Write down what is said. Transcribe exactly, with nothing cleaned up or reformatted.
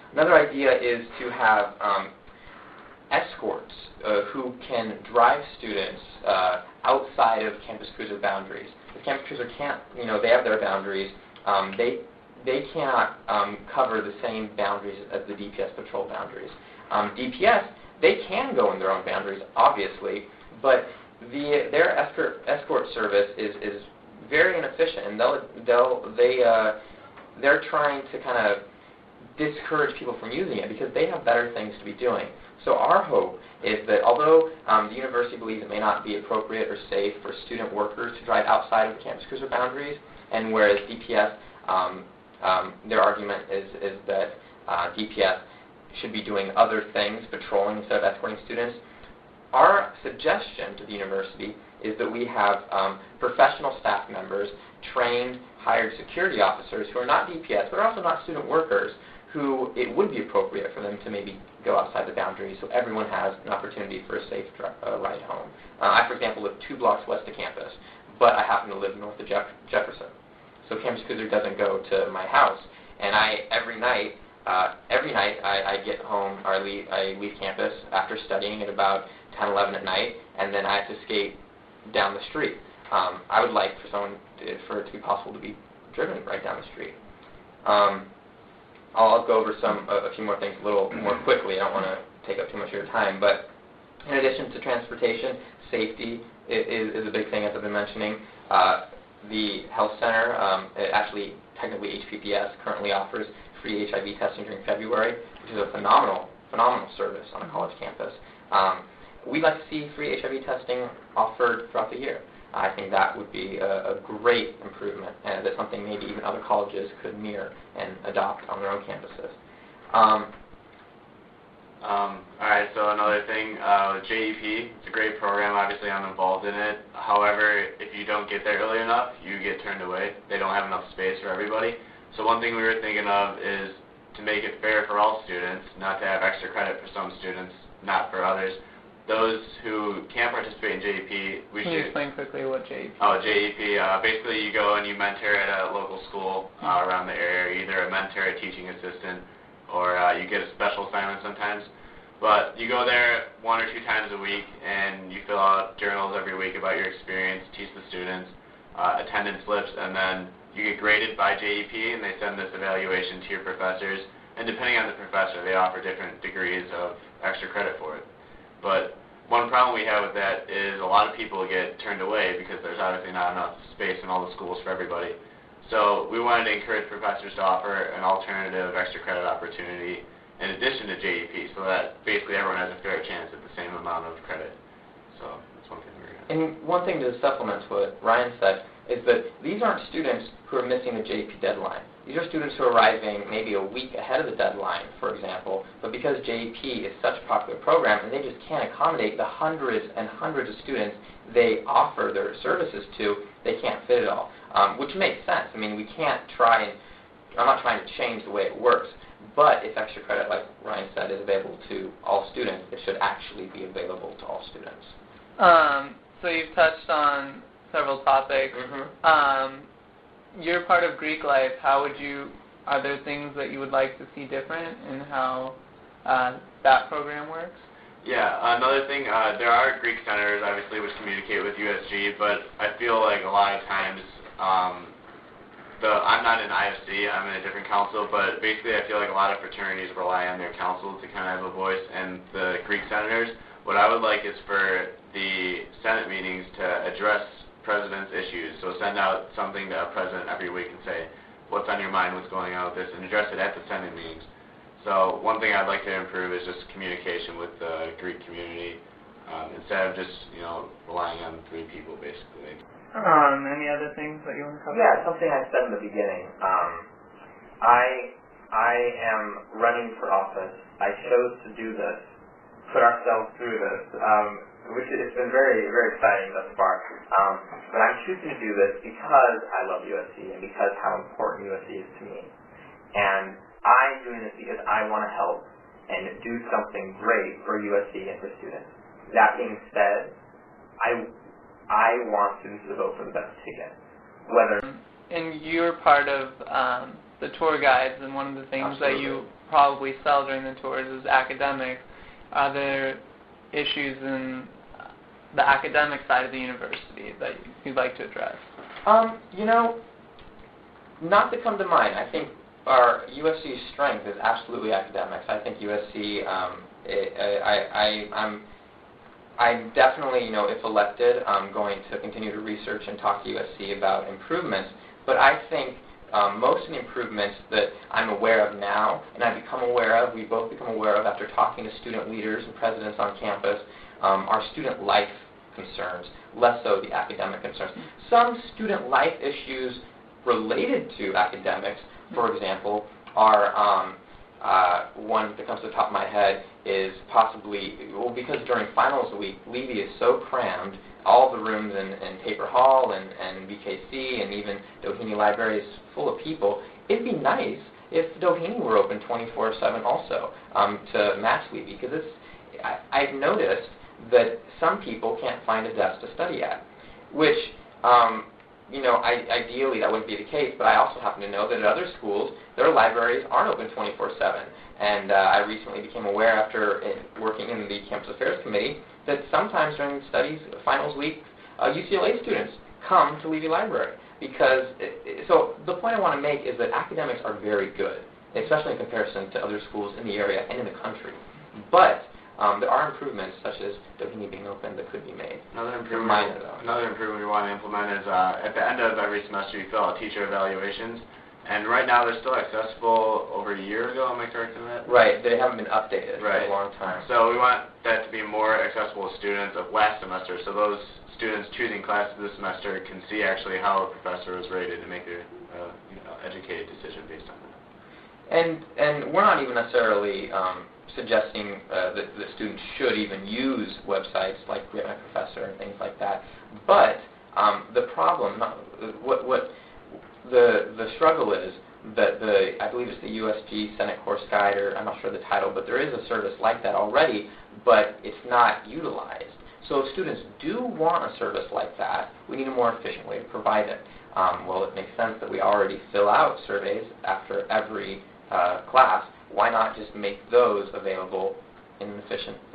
Another idea is to have um, escorts uh, who can drive students uh, outside of Campus Cruiser boundaries. If Campus Cruiser can't, you know, they have their boundaries. Um, they they cannot um, cover the same boundaries as the D P S patrol boundaries. Um, D P S, they can go in their own boundaries, obviously, but the their escort escort service is is very inefficient, and they'll they'll they uh, they're trying to kind of discourage people from using it because they have better things to be doing. So our hope is that although um, the university believes it may not be appropriate or safe for student workers to drive outside of the Campus Cruiser boundaries, and whereas D P S, um, um, their argument is, is that uh, D P S should be doing other things, patrolling instead of escorting students, our suggestion to the university is that we have um, professional staff members, trained, hired security officers who are not D P S, but are also not student workers, who it would be appropriate for them to maybe go outside the boundaries so everyone has an opportunity for a safe uh, ride home. Uh, I, for example, live two blocks west of campus, but I happen to live north of Jeff Jefferson. So Campus Cruiser doesn't go to my house, and I, every night, uh, every night I, I get home, or I leave, I leave campus after studying at about ten, eleven at night, and then I have to skate down the street. Um, I would like for someone, to, for it to be possible to be driven right down the street. Um, I'll go over some a, a few more things a little more quickly. I don't want to take up too much of your time, but in addition to transportation, safety is, is a big thing, as I've been mentioning. Uh, the health center, um, it actually, technically H P P S currently offers free H I V testing during February, which is a phenomenal, phenomenal service on a college campus. Um, we'd like to see free H I V testing offered throughout the year. I think that would be a, a great improvement, and that's something maybe even other colleges could mirror and adopt on their own campuses. Um, um, all right, so another thing, uh, J E P, it's a great program. Obviously, I'm involved in it. However, if you don't get there early enough, you get turned away. They don't have enough space for everybody. So one thing we were thinking of is to make it fair for all students, not to have extra credit for some students, not for others. Those who can't participate in J E P, we Can should... you explain quickly what J E P is? Oh, J E P, uh, basically you go and you mentor at a local school uh, around the area, either a mentor, a teaching assistant, or uh, you get a special assignment sometimes. But you go there one or two times a week, and you fill out journals every week about your experience, teach the students, uh, attendance slips, and then you get graded by J E P, and they send this evaluation to your professors. And depending on the professor, they offer different degrees of extra credit for it. But one problem we have with that is a lot of people get turned away because there's obviously not enough space in all the schools for everybody. So we wanted to encourage professors to offer an alternative extra credit opportunity in addition to J E P, so that basically everyone has a fair chance at the same amount of credit. So that's one thing we're going to do. And one thing to supplement what Ryan said is that these aren't students who are missing the J E P deadline. These are students who are arriving maybe a week ahead of the deadline, for example, but because J E P is such a popular program and they just can't accommodate the hundreds and hundreds of students they offer their services to, they can't fit it all, um, which makes sense. I mean, we can't try and, I'm not trying to change the way it works, but if extra credit, like Ryan said, is available to all students, it should actually be available to all students. Um, so you've touched on several topics. Mm-hmm. Um, you're part of Greek life. How would you, are there things that you would like to see different in how uh, that program works? Yeah, another thing, uh, there are Greek senators, obviously, which communicate with U S G, but I feel like a lot of times, um, the, I'm not in I F C, I'm in a different council, but basically I feel like a lot of fraternities rely on their council to kind of have a voice, and the Greek senators, what I would like is for the Senate meetings to address president's issues, so send out something to a president every week and say, what's on your mind, what's going on with this, and address it at the Senate meetings. So one thing I'd like to improve is just communication with the Greek community, um, instead of just, you know, relying on three people, basically. Um, any other things that you want to cover? Yeah, something I said in the beginning. Um, I, I am running for office. I chose to do this, put ourselves through this, um, which it's been very, very exciting thus far. Um, but I'm choosing to do this because I love U S C and because how important U S C is to me. And I'm doing this because I want to help and do something great for U S C and for students. That being said, I, I want students to vote for the best ticket. Whether And you're part of um, the tour guides, and one of the things Absolutely. that you probably sell during the tours is academics. Are there issues in the academic side of the university that you'd like to address? Um, you know, not to come to mind. I think our U S C's strength is absolutely academics. I think U S C, um, it, I, I, I'm, I'm definitely, you know, if elected, I'm going to continue to research and talk to U S C about improvements. But I think um, most of the improvements that I'm aware of now, and I've become aware of, we both become aware of after talking to student leaders and presidents on campus, um, are student life concerns, less so the academic concerns. Some student life issues related to academics, for example, are um, uh, one that comes to the top of my head is possibly, well, because during finals week, Levy is so crammed, all the rooms in, in Taper Hall and, and B K C and even Doheny Library is full of people. It'd be nice if Doheny were open twenty-four seven also um, to match Levy, because it's, I, I've noticed that some people can't find a desk to study at, which, um, you know, I, ideally that wouldn't be the case, but I also happen to know that at other schools, their libraries aren't open twenty-four seven. And uh, I recently became aware after uh, working in the Campus Affairs Committee that sometimes during studies, finals week, uh, U C L A students come to Levy Library. Because, it, so the point I want to make is that academics are very good, especially in comparison to other schools in the area and in the country. But Um, there are improvements, such as Doheny being open, that could be made. Another improvement, Minor, though. another improvement we want to implement is uh, at the end of every semester you fill out teacher evaluations, and right now they're still accessible over a year ago. Am I correct in that? Right. They haven't been updated Right. for a long time. So we want that to be more accessible to students of last semester, so those students choosing classes this semester can see actually how a professor was rated and make a uh, you know, educated decision based on that. And and we're not even necessarily um, suggesting uh, that the students should even use websites like Grade My Professor and things like that. But um, the problem, not, what what the the struggle is that the I believe it's the U S G Senate Course Guide, or I'm not sure the title, but there is a service like that already, but it's not utilized. So if students do want a service like that, we need a more efficient way to provide it. Um, well, it makes sense that we already fill out surveys after every uh, class. Why not just make those available in an efficient